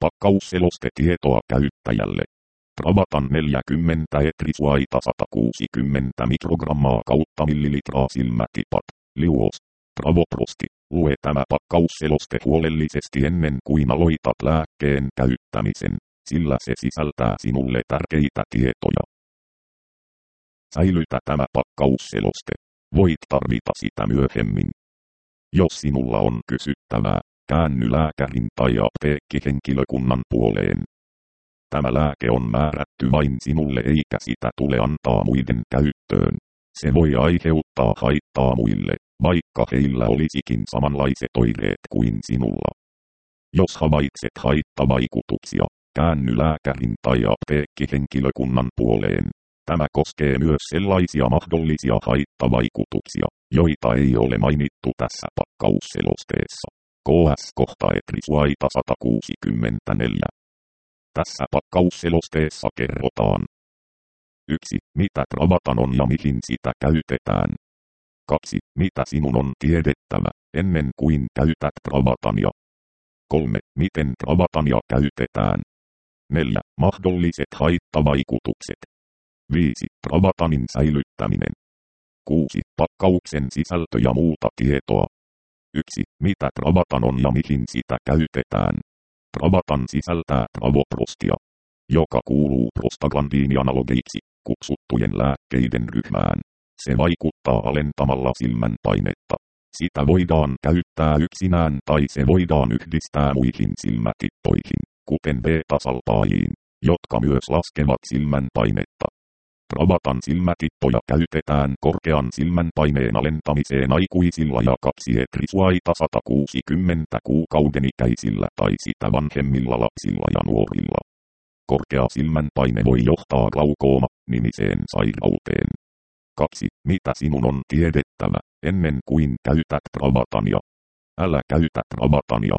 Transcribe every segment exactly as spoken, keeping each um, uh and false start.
Pakkausselostetietoa käyttäjälle. Travatan neljäkymmentä etrisuaita sata kuusikymmentä mikrogrammaa kautta millilitraa silmätipat. Liuos. Travoprosti. Lue tämä pakkausseloste huolellisesti ennen kuin aloitat lääkkeen käyttämisen, sillä se sisältää sinulle tärkeitä tietoja. Säilytä tämä pakkausseloste. Voit tarvita sitä myöhemmin. Jos sinulla on kysyttävää, käänny lääkärin tai apteekkihenkilökunnan puoleen. Tämä lääke on määrätty vain sinulle eikä sitä tule antaa muiden käyttöön. Se voi aiheuttaa haittaa muille, vaikka heillä olisikin samanlaiset oireet kuin sinulla. Jos havaitset haittavaikutuksia, käänny lääkärin tai apteekkihenkilökunnan puoleen. Tämä koskee myös sellaisia mahdollisia haittavaikutuksia, joita ei ole mainittu tässä pakkausselosteessa. K S kohta etrisuaita sata kuusikymmentäneljä. Tässä pakkausselosteessa kerrotaan. yksi. Mitä Travatan on ja mihin sitä käytetään. kaksi. Mitä sinun on tiedettävä, ennen kuin käytät Travatania. kolme. Miten Travatania käytetään. neljä. Mahdolliset haittavaikutukset. viisi. Travatanin säilyttäminen. kuusi. Pakkauksen sisältö ja muuta tietoa. yksi. Mitä Travatan on ja mihin sitä käytetään. Travatan sisältää travoprostia, joka kuuluu prostaglandiinianalogeiksi kutsuttujen lääkkeiden ryhmään. Se vaikuttaa alentamalla silmän painetta. Sitä voidaan käyttää yksinään tai se voidaan yhdistää muihin silmätippoihin, kuten beta-salpaajiin, jotka myös laskevat silmän painetta. Travatan silmätippoja käytetään korkean silmänpaineen alentamiseen aikuisilla ja kaksi etrisuaita sata kuusikymmentä kuukauden ikäisillä tai sitä vanhemmilla lapsilla ja nuorilla. Korkea silmänpaine voi johtaa glaukooma-nimiseen sairauteen. kaksi. Mitä sinun on tiedettävä, ennen kuin käytät Travatania? Älä käytä Travatania.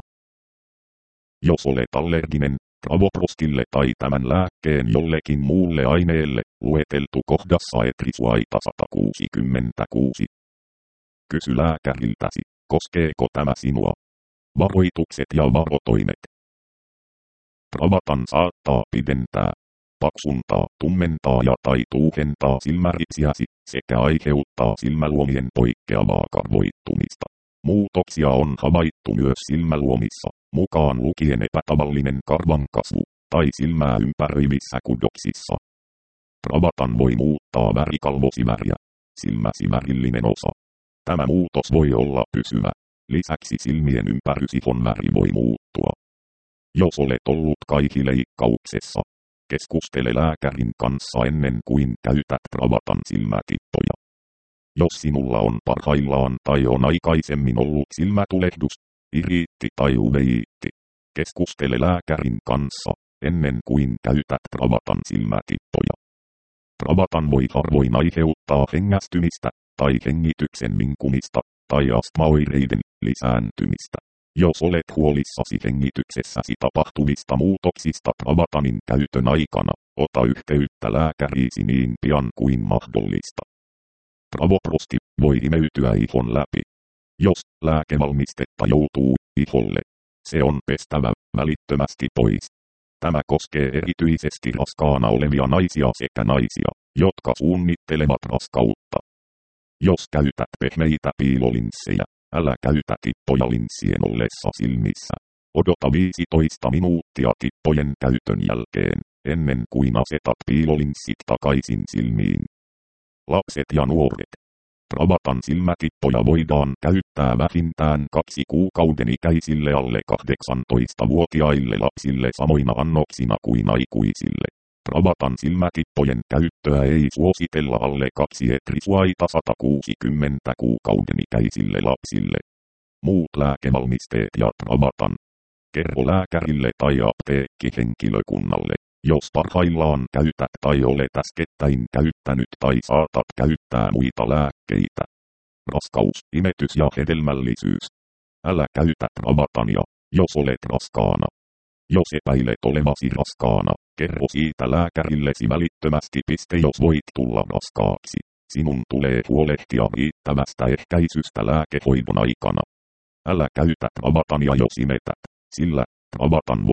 Jos olet allerginen travoprostille tai tämän lääkkeen jollekin muulle aineelle, lueteltu kohdassa etrisuaita sata kuusikymmentäkuusi. Kysy lääkäriltäsi, koskeeko tämä sinua. Varoitukset ja varotoimet. Travatan saattaa pidentää, paksuntaa, tummentaa ja tai tuuhentaa silmäripsiäsi, sekä aiheuttaa silmäluomien poikkeavaa karvoittumista. Muutoksia on havaittu myös silmäluomissa, mukaan lukien epätavallinen karvan kasvu, tai silmää ympäröivissä kudoksissa. Travatan voi muuttaa värikalvosiväriä, silmäsivärillinen osa. Tämä muutos voi olla pysyvä. Lisäksi silmien ympärysihon väri voi muuttua. Jos olet ollut kaihileikkauksessa, keskustele lääkärin kanssa ennen kuin käytät Travatan silmätippoja. Jos sinulla on parhaillaan tai on aikaisemmin ollut silmätulehdus, iriitti tai uveiitti, keskustele lääkärin kanssa ennen kuin käytät Travatan silmätippoja. Travatan voi harvoin aiheuttaa hengästymistä tai hengityksen vinkumista tai astmaoireiden lisääntymistä. Jos olet huolissasi hengityksessäsi tapahtuvista muutoksista Travatanin käytön aikana, ota yhteyttä lääkäriisi niin pian kuin mahdollista. Travoprosti voi imeytyä ihon läpi. Jos lääkevalmistetta joutuu iholle, se on pestävä välittömästi pois. Tämä koskee erityisesti raskaana olevia naisia sekä naisia, jotka suunnittelevat raskautta. Jos käytät pehmeitä piilolinssejä, älä käytä tippoja linssien ollessa silmissä. Odota viisitoista minuuttia tippojen käytön jälkeen, ennen kuin asetat piilolinssit takaisin silmiin. Lapset ja nuoret. Travatan silmätippoja voidaan käyttää vähintään kaksi kuukauden ikäisille alle kahdeksantoistavuotiaille lapsille samoina annoksina kuin aikuisille. Travatan silmätippojen käyttöä ei suositella alle kaksi etrisuaita sata kuusikymmentä kuukauden ikäisille lapsille. Muut lääkevalmisteet ja Travatan. Kerro lääkärille tai apteekkihenkilökunnalle, jos parhaillaan käytät tai olet äskettäin käyttänyt tai saatat käyttää muita lääkkeitä. Raskaus, imetys ja hedelmällisyys. Älä käytä Travatania, jos olet raskaana. Jos epäilet olevasi raskaana, kerro siitä lääkärillesi välittömästi. Piste jos voit tulla raskaaksi. Sinun tulee huolehtia riittävästä ehkäisystä lääkehoidon aikana. Älä käytä Travatania jos imetät, sillä Travatan voi eri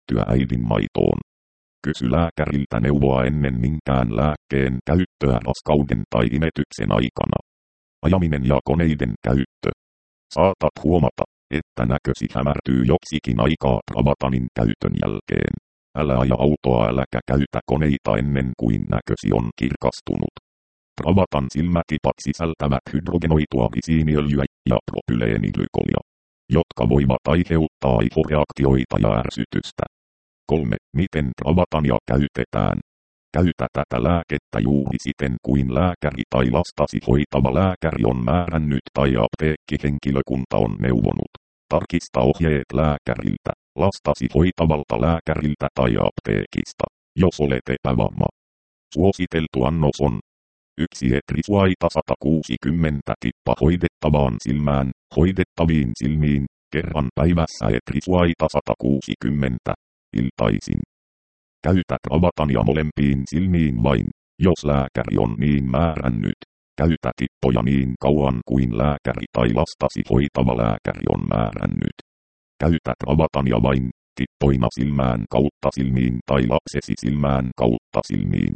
käytettyä äidinmaitoon. Kysy lääkäriltä neuvoa ennen minkään lääkkeen käyttöä raskauden tai imetyksen aikana. Ajaminen ja koneiden käyttö. Saatat huomata, että näkösi hämärtyy joksikin aikaa Travatanin käytön jälkeen. Älä aja autoa äläkä käytä koneita ennen kuin näkösi on kirkastunut. Travatan silmätipat sisältävät hydrogenoitua risiiniöljyä ja propyleeniglykolia, jotka voivat aiheuttaa aivoreaktioita ja ärsytystä. kolme. Miten Travatania käytetään? Käytä tätä lääkettä juuri siten kuin lääkäri tai lastasi hoitava lääkäri on määrännyt tai apteekkihenkilökunta on neuvonut. Tarkista ohjeet lääkäriltä, lastasi hoitavalta lääkäriltä tai apteekista, jos olet epävarma. Suositeltu annos on yksi etrisuaita sata kuusikymmentä tippa hoidettavaan silmään, hoidettaviin silmiin, kerran päivässä etrisuaita sata kuusikymmentä, iltaisin. Käytä Travatania molempiin silmiin vain, jos lääkäri on niin määrännyt. Käytä tippoja niin kauan kuin lääkäri tai lastasi hoitava lääkäri on määrännyt. Käytä Travatania vain, tippoina silmään kautta silmiin tai lapsesi silmään kautta silmiin.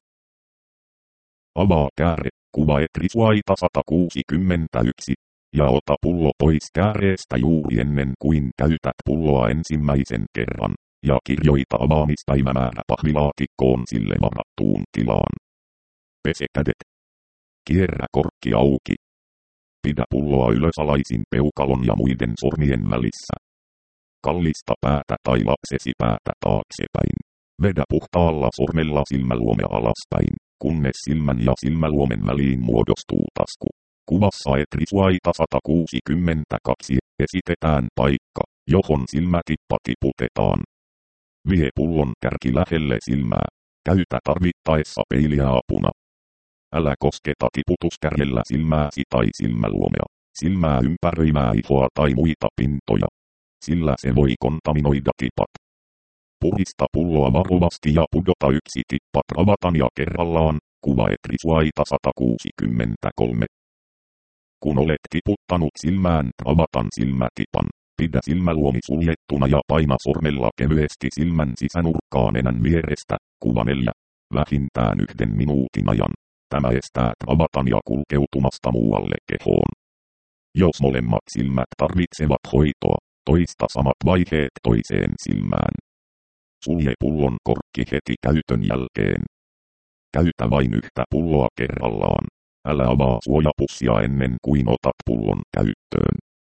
Avaa kääre, kuva etrisuaita sata kuusikymmentäyksi, ja ota pullo pois kääreestä juuri ennen kuin käytät pulloa ensimmäisen kerran, ja kirjoita avaamispäivämäärä pahvilaatikkoon sille varattuun tilaan. Pese kädet. Kierrä korkki auki. Pidä pulloa ylösalaisin peukalon ja muiden sormien välissä. Kallista päätä tai lapsesi päätä taaksepäin. Vedä puhtaalla sormella silmäluome alaspäin, kunnes silmän ja silmäluomen väliin muodostuu tasku. Kuvassa etrisuaita sata kuusikymmentäkaksi esitetään paikka, johon silmätippa tiputetaan. Vie pullon kärki lähelle silmää. Käytä tarvittaessa peiliä apuna. Älä kosketa tiputuskärjellä silmääsi tai silmäluomea, silmää ympäröivää ihoa tai muita pintoja, sillä se voi kontaminoida tipat. Purista pulloa varovasti ja pudota yksi tippa Travatania kerrallaan, kuva etrisuaita sata kuusikymmentäkolme. Kun olet tiputtanut silmään Travatan silmätipan, pidä silmäluomi suljettuna ja paina sormella kevyesti silmän sisänurkkaan nenän vierestä, kuva neljä, vähintään yhden minuutin ajan. Tämä estää Travatania kulkeutumasta muualle kehoon. Jos molemmat silmät tarvitsevat hoitoa, toista samat vaiheet toiseen silmään. Sulje pullon korkki heti käytön jälkeen. Käytä vain yhtä pulloa kerrallaan. Älä avaa suojapussia ennen kuin otat pullon käyttöön.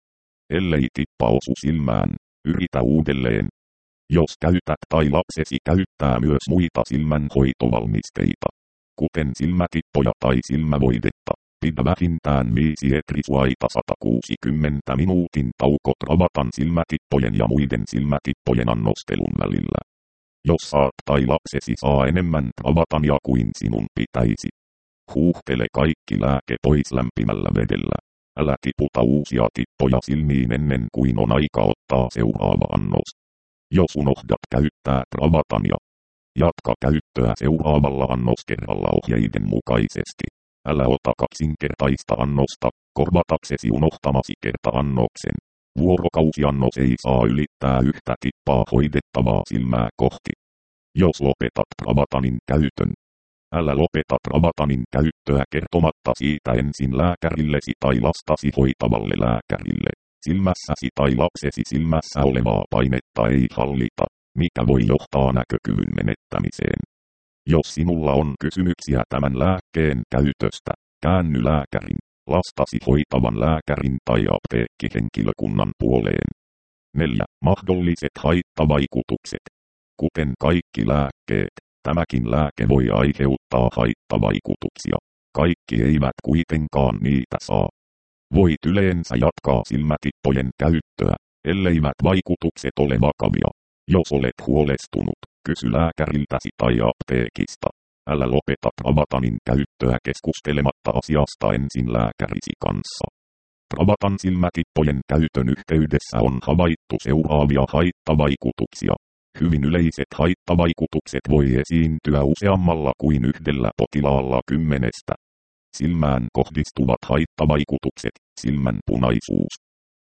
Ellei tippa osu silmään, yritä uudelleen. Jos käytät tai lapsesi käyttää myös muita silmänhoitovalmisteita, kuten silmätippoja tai silmävoidetta, pidä vähintään viisi etrisuaita sata kuusikymmentä minuutin tauko Travatan silmätippojen ja muiden silmätippojen annostelun välillä. Jos saat tai lapsesi saa enemmän Travatania kuin sinun pitäisi, huuhtele kaikki lääke pois lämpimällä vedellä. Älä tiputa uusia tippoja silmiin ennen kuin on aika ottaa seuraava annos. Jos unohdat käyttää Travatania, jatka käyttöä seuraavalla annoskerralla ohjeiden mukaisesti. Älä ota kaksinkertaista annosta, korvataksesi unohtamasi kerta-annoksen. Vuorokausiannos ei saa ylittää yhtä tippaa hoidettavaa silmää kohti. Jos lopetat Travatanin käytön, älä lopeta Travatanin käyttöä kertomatta siitä ensin lääkärillesi tai lastasi hoitavalle lääkärille. Silmässäsi tai lapsesi silmässä olevaa painetta ei hallita, mikä voi johtaa näkökyvyn menettämiseen. Jos sinulla on kysymyksiä tämän lääkkeen käytöstä, käänny lääkärin, lastasi hoitavan lääkärin tai apteekkihenkilökunnan puoleen. neljä. Mahdolliset haittavaikutukset. Kuten kaikki lääkkeet, tämäkin lääke voi aiheuttaa haittavaikutuksia. Kaikki eivät kuitenkaan niitä saa. Voit yleensä jatkaa silmätippojen käyttöä, elleivät vaikutukset ole vakavia. Jos olet huolestunut, kysy lääkäriltäsi tai apteekista. Älä lopeta Travatanin käyttöä keskustelematta asiasta ensin lääkärisi kanssa. Travatan silmätippojen käytön yhteydessä on havaittu seuraavia haittavaikutuksia. Hyvin yleiset haittavaikutukset voi esiintyä useammalla kuin yhdellä potilaalla kymmenestä. Silmään kohdistuvat haittavaikutukset, silmän punaisuus,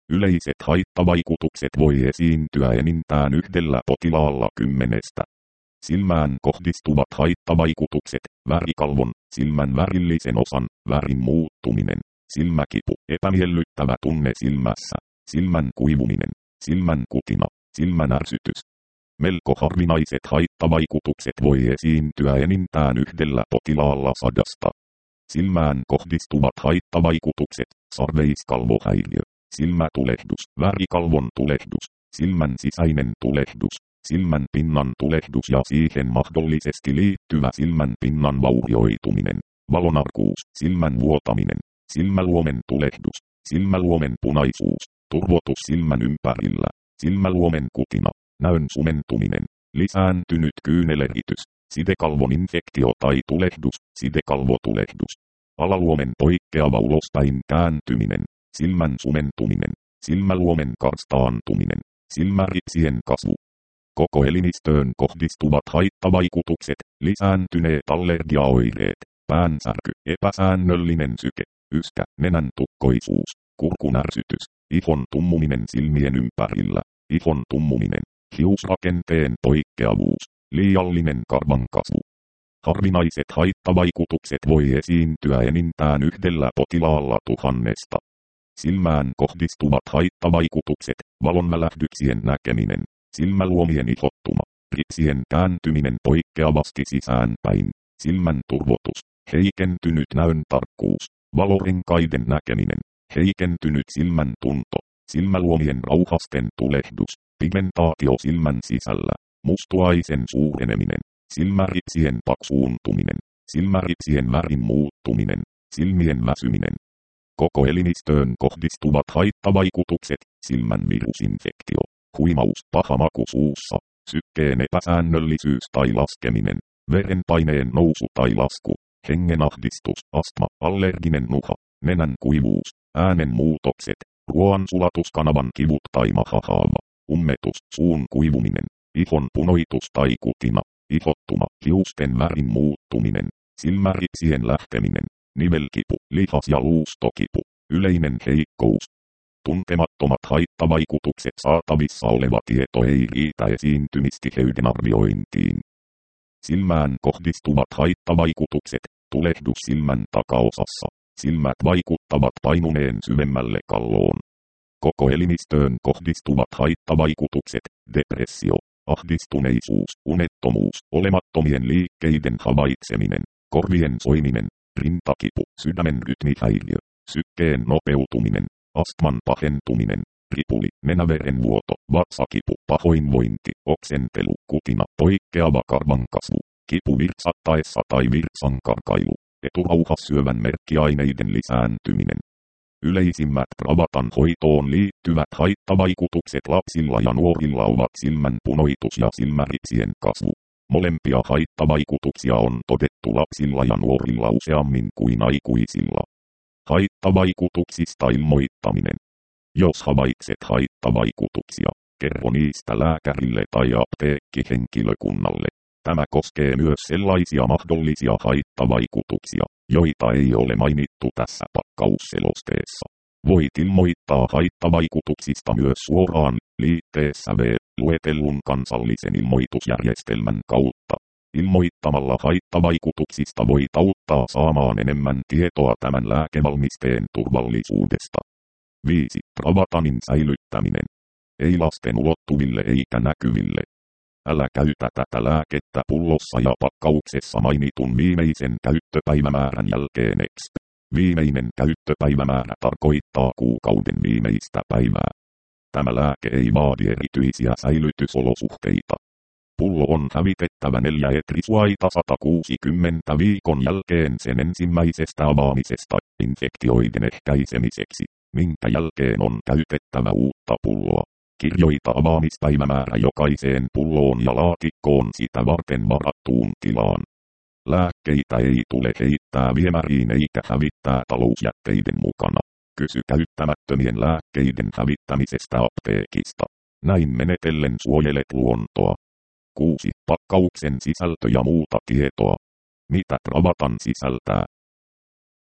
Yleiset haittavaikutukset voi esiintyä enintään yhdellä potilaalla kymmenestä. Silmään kohdistuvat haittavaikutukset, värikalvon, silmän värillisen osan, värin muuttuminen, silmäkipu, epämiellyttävä tunne silmässä, silmän kuivuminen, silmän kutina, silmän ärsytys. Melko harvinaiset haittavaikutukset voi esiintyä enintään yhdellä potilaalla sadasta. Silmään kohdistuvat haittavaikutukset, sarveiskalvohäiriö, silmätulehdus, värikalvon tulehdus, silmän sisäinen tulehdus, silmän pinnan tulehdus ja siihen mahdollisesti liittyvä silmän pinnan vaurioituminen, valonarkuus, silmän vuotaminen, silmäluomen tulehdus, silmäluomen punaisuus, turvotus silmän ympärillä, silmäluomen kutina, näön sumentuminen, lisääntynyt kyyneleritys, sidekalvon infektio tai tulehdus, sidekalvotulehdus, alaluomen poikkeava ulospäin kääntyminen, silmän sumentuminen, silmäluomen karstaantuminen, silmäripsien kasvu. Koko elimistöön kohdistuvat haittavaikutukset, lisääntyneet allergiaoireet, päänsärky, epäsäännöllinen syke, yskä, nenän tukkoisuus, kurkun ärsytys, ihon tummuminen silmien ympärillä, ihon tummuminen, hiusrakenteen poikkeavuus, liiallinen karvan kasvu. Harvinaiset haittavaikutukset voi esiintyä enintään yhdellä potilaalla tuhannesta. Silmään kohdistuvat haittavaikutukset, valonvälähdyksien näkeminen, silmäluomien ihottuma, ripsien kääntyminen poikkeavasti sisäänpäin, silmän turvotus, heikentynyt näön tarkkuus, valorenkaiden näkeminen, heikentynyt silmän tunto, silmäluomien rauhasten tulehdus, pigmentaatio silmän sisällä, mustuaisen suureneminen, silmäripsien paksuuntuminen, silmäripsien värin muuttuminen, silmien väsyminen. Koko elimistöön kohdistuvat haittavaikutukset, silmän virusinfektio, huimaus, paha maku suussa, sykkeen epäsäännöllisyys tai laskeminen, verenpaineen nousu tai lasku, hengenahdistus, astma, allerginen nuha, nenän kuivuus, äänen muutokset, ruoansulatuskanavan kivut tai mahahaava, ummetus, suun kuivuminen, ihon punoitus tai kutina, ihottuma, hiusten värin muuttuminen, silmäripsien lähteminen, nivelkipu, lihas- ja luustokipu, yleinen heikkous. Tuntemattomat haittavaikutukset saatavissa oleva tieto ei riitä esiintymistiheyden arviointiin. Silmään kohdistuvat haittavaikutukset, tulehdus silmän takaosassa, silmät vaikuttavat painuneen syvemmälle kalloon. Koko elimistöön kohdistuvat haittavaikutukset, depressio, ahdistuneisuus, unettomuus, olemattomien liikkeiden havaitseminen, korvien soiminen, rintakipu, sydämen rytmihäiriö, sykkeen nopeutuminen, astman pahentuminen, ripuli, nenäverenvuoto, vatsakipu, pahoinvointi, oksentelu, kutina, poikkeava karvankasvu, kipu virtsattaessa tai virtsankarkailu, eturauhassyövän merkkiaineiden lisääntyminen. Yleisimmät Pravatan hoitoon liittyvät haittavaikutukset lapsilla ja nuorilla ovat silmän punoitus ja silmäripsien kasvu. Molempia haittavaikutuksia on todettu lapsilla ja nuorilla useammin kuin aikuisilla. Haittavaikutuksista ilmoittaminen. Jos havaitset haittavaikutuksia, kerro niistä lääkärille tai apteekkihenkilökunnalle. Tämä koskee myös sellaisia mahdollisia haittavaikutuksia, joita ei ole mainittu tässä pakkausselosteessa. Voit ilmoittaa haittavaikutuksista myös suoraan liitteessä V luetellun kansallisen ilmoitusjärjestelmän kautta. Ilmoittamalla haittavaikutuksista voit auttaa saamaan enemmän tietoa tämän lääkevalmisteen turvallisuudesta. viisi. Pravatanin säilyttäminen. Ei lasten ulottuville eikä näkyville. Älä käytä tätä lääkettä pullossa ja pakkauksessa mainitun viimeisen käyttöpäivämäärän jälkeen exp. Viimeinen käyttöpäivämäärä tarkoittaa kuukauden viimeistä päivää. Tämä lääke ei vaadi erityisiä säilytysolosuhteita. Pullo on hävitettävä neljä etrisuaita sata kuusikymmentä viikon jälkeen sen ensimmäisestä avaamisesta infektioiden ehkäisemiseksi, minkä jälkeen on käytettävä uutta pulloa. Kirjoita avaamispäivämäärä jokaiseen pulloon ja laatikkoon sitä varten varattuun tilaan. Lääkkeitä ei tule heittää viemäriin eikä hävittää talousjätteiden mukana. Kysy käyttämättömien lääkkeiden hävittämisestä apteekista. Näin menetellen suojelet luontoa. kuusi. Pakkauksen sisältö ja muuta tietoa. Mitä Pravatan sisältää?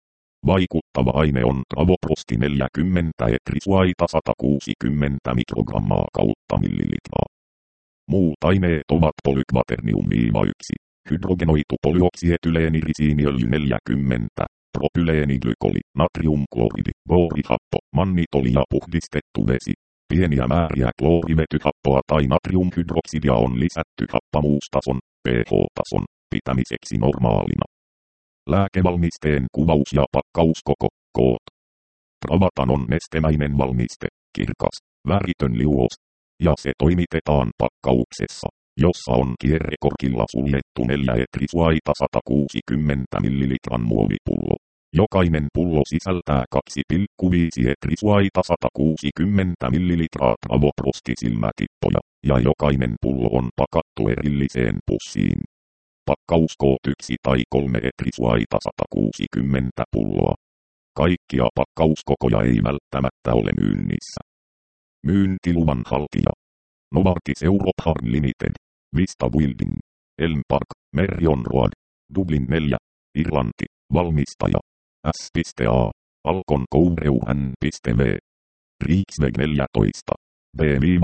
Vaikuttava aine on travoprosti neljäkymmentä etrisuaita sata kuusikymmentä mikrogrammaa kautta millilitraa. Muut aineet ovat polykvaternium yksi, hydrogenoitu polyoksietyleenirisiiniöljy neljäkymmentä, propyleeniglykoli, natriumkloridi, boorihappo, mannitoli ja puhdistettu vesi. Pieniä määriä kloorivetyhappoa tai natriumhydroksidia on lisätty happamuustason, pH-tason, pitämiseksi normaalina. Lääkevalmisteen kuvaus ja pakkauskoko, koot. Travatan on nestemäinen valmiste, kirkas, väritön liuos, ja se toimitetaan pakkauksessa, jossa on kierrekorkilla suljettu neljä etrisuaita sata kuusikymmentä millilitran muovipullo. Jokainen pullo sisältää kaksi pilkku viisi etrisuaita sata kuusikymmentä millilitraa travoprostisilmätippoja, ja jokainen pullo on pakattu erilliseen pussiin. Pakkauskoot yksi tai kolme etrisuaita sata kuusikymmentä pulloa. Kaikkia pakkauskokoja ei välttämättä ole myynnissä. Myyntiluvan haltija. Novartis Europe Harm Limited, Vista Building, Elm Park, Merrion Road, Dublin neljä, Irlanti, valmistaja. S.A. Alkon Koureu N.V. Riksväg neljätoista, B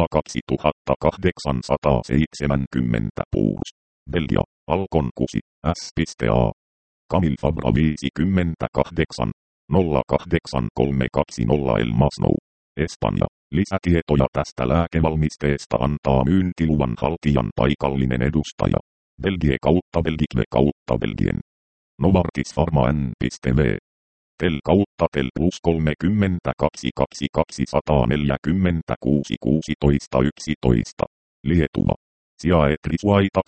kaksituhattakahdeksansataaseitsemänkymmentä Puurs, Belgia, Alkon kuusi, S.A. Camille Fabra viisikymmentäkahdeksan, nolla kahdeksan kolme kaksikymmentä El Masnou, Espanja. Lisätietoja tästä lääkevalmisteesta antaa myyntiluvan haltijan paikallinen edustaja. Belgie kautta Belgique kautta Belgien. Novartis Pharma N.V. Tel kautta Tel plus kolmekymmentäkaksi kaksituhatta neljäkymmentäkuusi kuusitoista yksitoista. Lietuva. Sia etrisuaita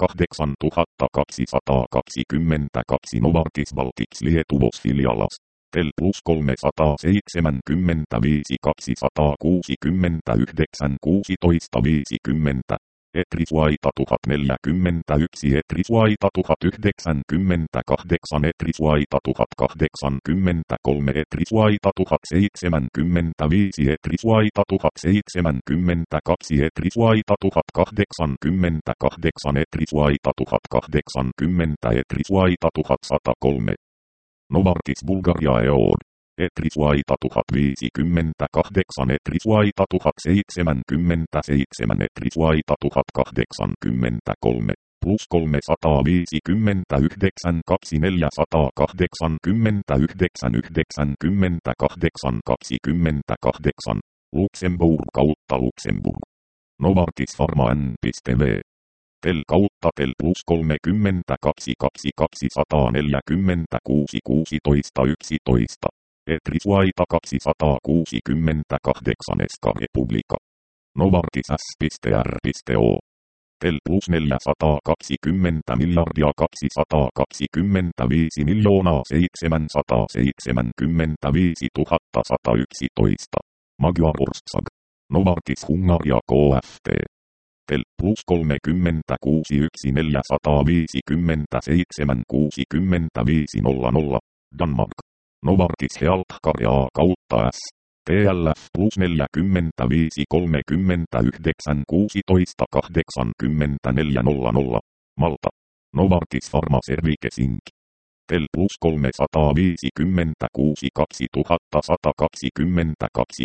kahdeksantuhattakaksisataakaksikymmentäkaksi Novartis Baltics Lietuvos filialas. Tel plus kolmesataaseitsemänkymmentäviisi kaksisataakuusikymmentäyhdeksän kuusitoista viisikymmentä. Etrisuaita tuhat neljäkymmentäyksi Etrisuaita tuhat yhdeksänkymmentäkahdeksan Etrisuaita tuhat kahdeksankymmentäkolme Etrisuaita tuhat seitsemänkymmentäviisi Etrisuaita tuhat seitsemänkymmentäkaksi Etrisuaita tuhat kahdeksankymmentäkahdeksan Etrisuaita tuhat kahdeksankymmentä Etrisuaita tuhat sata kolme. Novartis Bulgaria E O D. Etrisuaita tuhat viisikymmentäkahdeksan Etrisuaita tuhat seitsemänkymmentäseitsemän Etrisuaita tuhat kahdeksankymmentäkolme plus kolmesataaviisikymmentäyhdeksän kaksi neljäsataakahdeksankymmentäyhdeksän yhdeksänkymmentäkahdeksan kaksikymmentäkahdeksan Luxemburg kautta Luxemburg. Novartis Pharma N.V. Tel kautta Tel plus kolmekymmentäkaksi kaksituhattaneljäkymmentäkuusi kuusitoista yksitoista. Etrisuaita kaksisataakuusikymmentäkahdeksan Eska Republika. Novartis S.R.O. Tel plus neljäsataakaksikymmentä miljardia kaksisataakaksikymmentäviisi miljoonaa seitsemänsataaseitsemänkymmentäviisi tuhatta sata yksitoista. Magyar Ország. Novartis Hungaria K F T. Tel plus kolmekymmentäkuusi yksi neljäsataaviisikymmentäseitsemän kuusikymmentäviisi nolla nolla. Danmark. Novartis Healthcare A kautta S. T L F plus neljäkymmentäviisi kolmekymmentäyhdeksän kuusitoista kahdeksankymmentäneljä nolla nolla. Malta. Novartis Pharma Services Incorporated. Tel plus kolmesataaviisikymmentäkuusi kaksituhattasataakaksikymmentäkaksi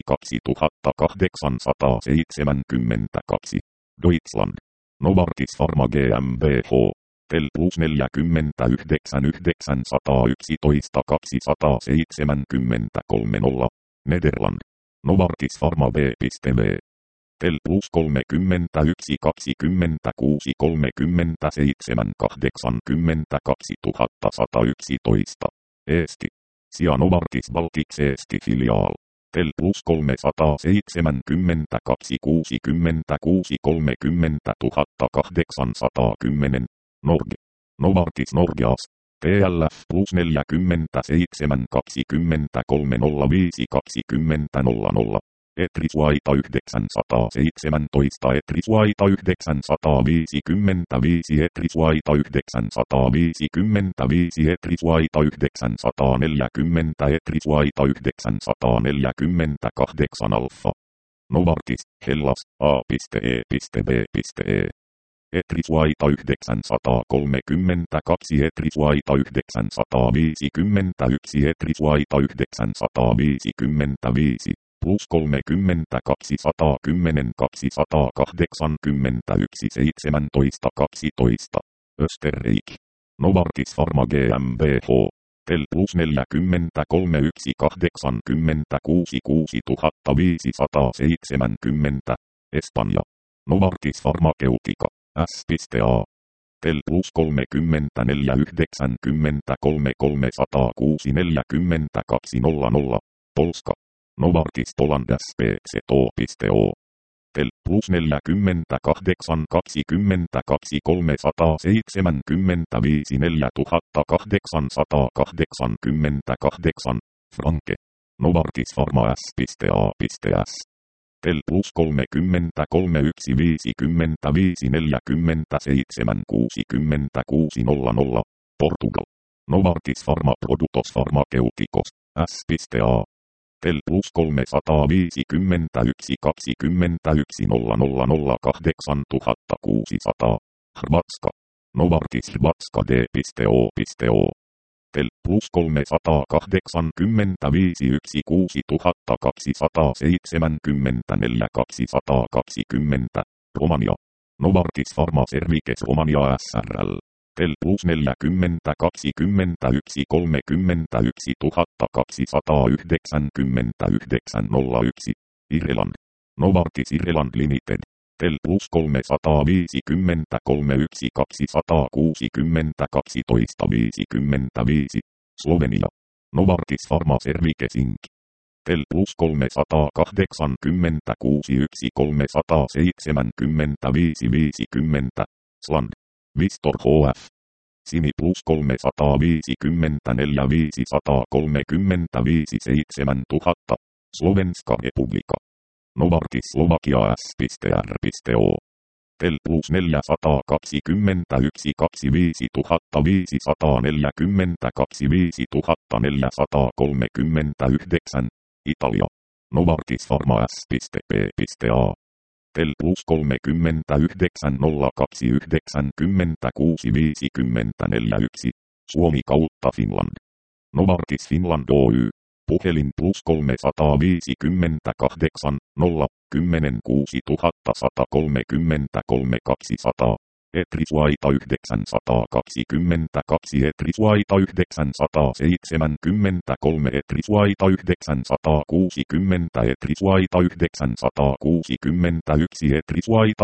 kaksituhattakahdeksansataaseitsemänkymmentäkaksi. Deutschland. Novartis Pharma GmbH. Tel plus neljäkymmentäyhdeksän yhdeksänsataayksitoista kaksisataaseitsemänkymmentäkolme nolla. Nederland. Novartis Pharma B.V. Tel plus kolmekymmentäyksi kaksikymmentäkuusi kolmekymmentäseitsemän kahdeksankymmentäkaksi tuhatta sata yksitoista. Eesti. Sia Novartis Baltics Eesti filiaal. Tel plus kolmesataaseitsemänkymmentäkaksi kuusikymmentäkuusi kolmekymmentä tuhatta kahdeksansataakymmenen. Norge. Novartis Norgeas. T L F plus neljäkymmentäseitsemän kaksikymmentäkolme nolla viisi kaksikymmentä nolla nolla. Etrisuaita yhdeksänsataaseitsemäntoista Etrisuaita yhdeksänsataaviisikymmentäviisi Etrisuaita yhdeksänsataaviisikymmentäviisi Etrisuaita yhdeksänsataaneljäkymmentä Etrisuaita yhdeksänsataaneljäkymmentäkahdeksan Alfa. Novartis, Hellas, A.E.B.E. Etrisuaita yhdeksänsataakolmekymmentäkaksi, Etrisuaita yhdeksänsataaviisikymmentäyksi, Etrisuaita yhdeksänsataaviisikymmentäviisi, plus kolmekymmentäkaksi, sata kymmenen, kaksisataakahdeksankymmentäyksi, seitsemäntoista, kaksitoista. Österreich. Novartis Pharma GmbH. Tel plus neljäkymmentäkolme, yksi kahdeksankymmentäkuusi, kuusituhattaviisisataaseitsemänkymmentä. Espanja. Novartis Pharmaceutica. S.A. Tel plus kolmekymmentäneljä, yhdeksänkymmentäkolme, kolmesataakuusi, neljäkymmentäkaksi, nolla nolla. Polska. Novartis Poland S P C O. Tel plus neljäkymmentäkahdeksan, kaksikymmentäkaksi, kolmesataaseitsemänkymmentäviisi, neljätuhattakahdeksansataakahdeksankymmentäkahdeksan. Franke. Novartis Pharma S.A.S. Tel plus kolmekymmentäkolme, yksi viisikymmentäviisi, neljäkymmentäseitsemän, kuusikymmentäkuusi, nolla nolla. Portugal. Novartis Pharma Productos Pharmaceuticos. S.A. Tel plus kolmesataaviisikymmentäyksi, kaksikymmentäyksi, nolla nolla nolla, kahdeksan tuhatta kuusisataa. Hrvatska. Novartis Hrvatska D.O. Tel plus kolmesataakahdeksankymmentäviisi, yksi kuusituhattakaksisataaseitsemänkymmentäneljä, kaksisataakaksikymmentä. Romania. Novartis Pharma Services Romania S R L. Tel plus neljäkymmentä, kaksikymmentäyksi, kolmekymmentäyksi tuhatta kaksisataayhdeksänkymmentäyhdeksän, nolla yksi. Irland. Novartis Ireland Limited. Tel plus kolmesataaviisikymmentäkolme, yksi kaksisataakuusikymmentä, kaksitoista viisikymmentäviisi. Slovenia. Novartis Pharma Services Inc. Tel plus kolmesataakahdeksankymmentäkuusi, yksi kolmesataaseitsemänkymmentäviisi, viisikymmentä. Sland. Vistor H F. Simi plus kolmesataaviisikymmentäneljä, viisisataakolmekymmentäviisi, seitsemäntuhatta. Slovenska Republika. Novartis Slovakia S.R.O. Tel plus neljäsataakaksikymmentäyksi, kaksikymmentäviisi tuhatta viisisataaneljäkymmentäkaksi, viisituhatta neljäsataakolmekymmentäyhdeksän. Italia. Novartis Pharma S.P.A. Tel plus kolmekymmentäyhdeksän, nolla kaksi, yhdeksänkymmentäkuusi, viisikymmentäneljä, yksi. Suomi kautta Finland. Novartis Finland Oy. Puhelin plus kolmesataaviisikymmentäkahdeksan, nolla, kymmenen, kuusituhattasatakolmekymmentäkolme, kaksisataa. Etrisuaita yhdeksänsataakaksikymmentäkaksi, Etrisuaita yhdeksänsataaseitsemänkymmentäkolme, Etrisuaita yhdeksänsataakuusikymmentä, Etrisuaita yhdeksänsataakuusikymmentäyksi, Etrisuaita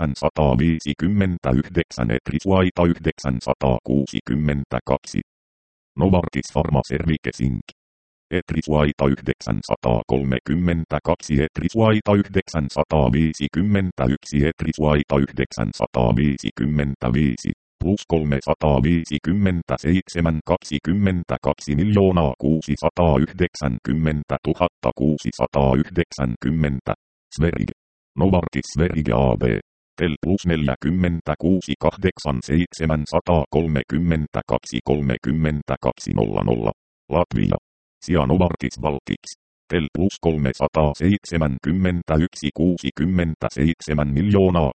yhdeksänsataaviisikymmentäyhdeksän, Etrisuaita yhdeksänsataakuusikymmentäkaksi. Novartis Pharma Services Inc. Etrisuaita yhdeksänsataakolmekymmentäkaksi, Etrisuaita yhdeksänsataaviisikymmentäyksi, Etrisuaita yhdeksänsataaviisikymmentäviisi, plus kolmesataaviisikymmentäseitsemän, kaksikymmentäkaksi miljoonaa kuusisataayhdeksänkymmentä tuhatta kuusisataayhdeksänkymmentä. Sverige. Novartis Sverige A B. Tel plus neljäkymmentäkuusi, kahdeksan, seitsemänsataakolmekymmentäkaksi, kolmekymmentäkaksi, nolla nolla. Latvia. Sia Novartis Baltics. Tel plus kolmesataaseitsemänkymmentäyksi, kuusikymmentäseitsemän miljoonaa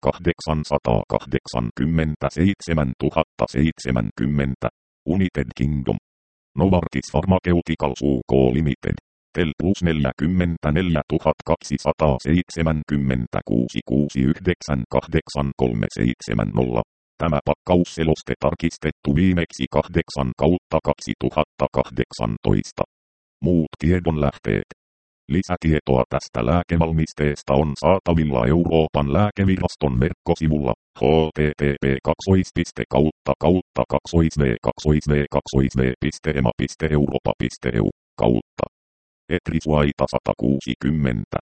kahdeksansataakahdeksankymmentäseitsemän tuhatta seitsemänkymmentä. United Kingdom. Novartis Pharmaceuticals U K Limited. Tel plus neljäkymmentäneljä tuhatta kaksisataaseitsemänkymmentäkuusi, kuusikymmentäyhdeksän, kahdeksan, kolme seitsemän nolla. Tämä pakkausseloste tarkistettu viimeksi kahdeksan kautta kaksituhattakahdeksantoista. Muut tiedonlähteet. Lisätietoa tästä lääkevalmisteesta on saatavilla Euroopan lääkeviraston verkkosivulla h t t p kautta kautta kaksois v kaksois v kaksois v piste ema piste europa piste e u kautta. Etrisuaita sata kuusikymmentä.